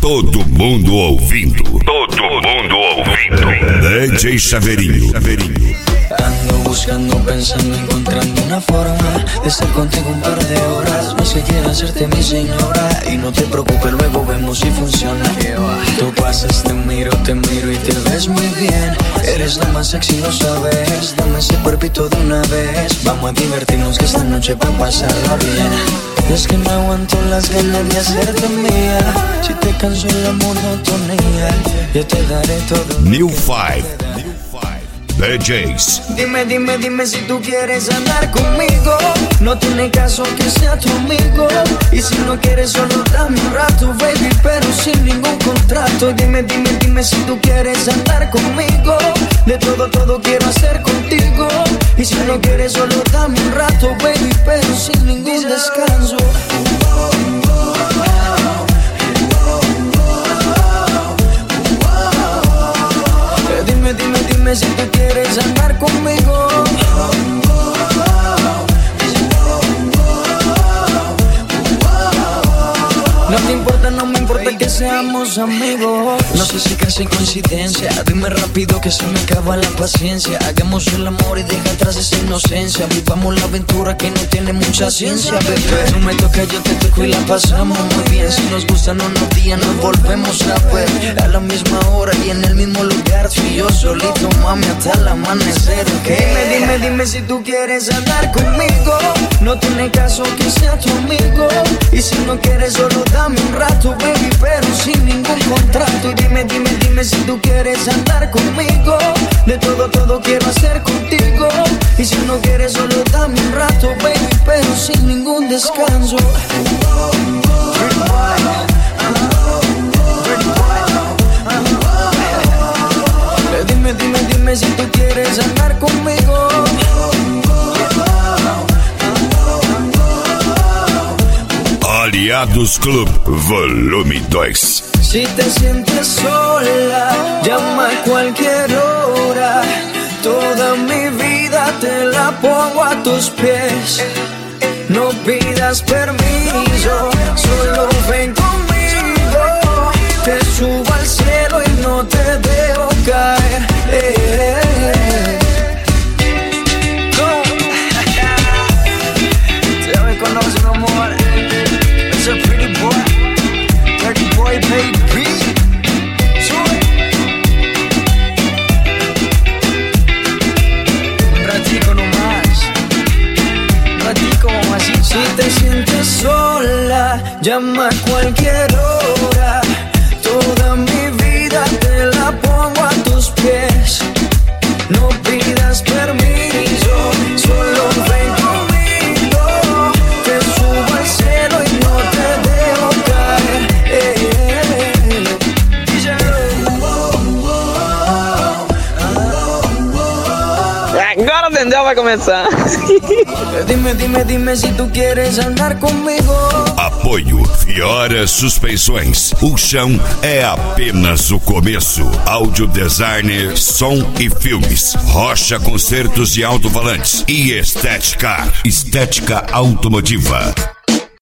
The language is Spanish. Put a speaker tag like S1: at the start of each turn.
S1: Todo mundo ouvindo. Todo mundo ouvindo. DJ Chaveirinho.
S2: Ando buscando, pensando, encontrando una forma de estar contigo un par de horas. No sé, quiero hacerte mi señora. Y no te preocupes, luego vemos si funciona. Tú pasas, te miro y te ves muy bien. Eres la más sexy, lo sabes. Dame ese cuerpito de una vez. Vamos a divertirnos que esta noche va a pasarla bien. Es que no aguanto las ganas de hacerte mía. Si te canso la monotonía, yo te daré todo.
S1: New Five DJs.
S2: Dime si tú quieres andar conmigo. No tiene caso que sea tu amigo. Y si no quieres solo dame un rato, baby, pero sin ningún contrato. Dime si tú quieres andar conmigo. De todo quiero hacer contigo. Y si no quieres solo dame un rato, baby, pero sin ningún descanso. Dime si tú quieres andar conmigo. No te importa, no me importa que seamos amigos. No sé si casi coincidencia. Dime rápido que se me acaba la paciencia. Hagamos el amor y deja atrás esa inocencia. Vivamos la aventura que no tiene mucha ciencia, bebé. Tú me tocas, yo te toco y la pasamos muy bien. Si nos gustan unos días nos volvemos a ver. A la misma hora y en el mismo lugar. Tú y yo solito, mami, hasta el amanecer, ¿okay? Dime si tú quieres andar conmigo. No tiene caso que sea tu amigo. Y si no quieres solo dame un rato, baby, pero sin ningún contrato. Y dime si tú quieres andar conmigo. De todo quiero hacer contigo. Y si no quieres solo dame un rato, baby, pero sin ningún descanso. Dime si tú quieres andar conmigo.
S1: Aliados Club Volume 2.
S2: Si te sientes sola, llama a cualquier hora. Toda mi vida te la pongo a tus pies. No pidas permiso, solo ven conmigo. Te subo al cielo y no te dejo caer. Ya me conoces, mi amor. Es el pretty boy, baby. Sube. Un ratico nomás. Un ratico, mamacita. Si te sientes sola, llama a cualquier hora. Toda mi vida te la pongo a tus pies. No pidas permiso, solo ven conmigo. Te subo al cielo y no te dejo caer.
S3: Agora entendeu, vai começar.
S2: Dime si tú quieres andar conmigo.
S1: Apoio Fiora Suspensões. O chão é apenas o começo. Áudio designer, som e filmes. Rocha Concertos e Alto-Falantes. E Estética Automotiva.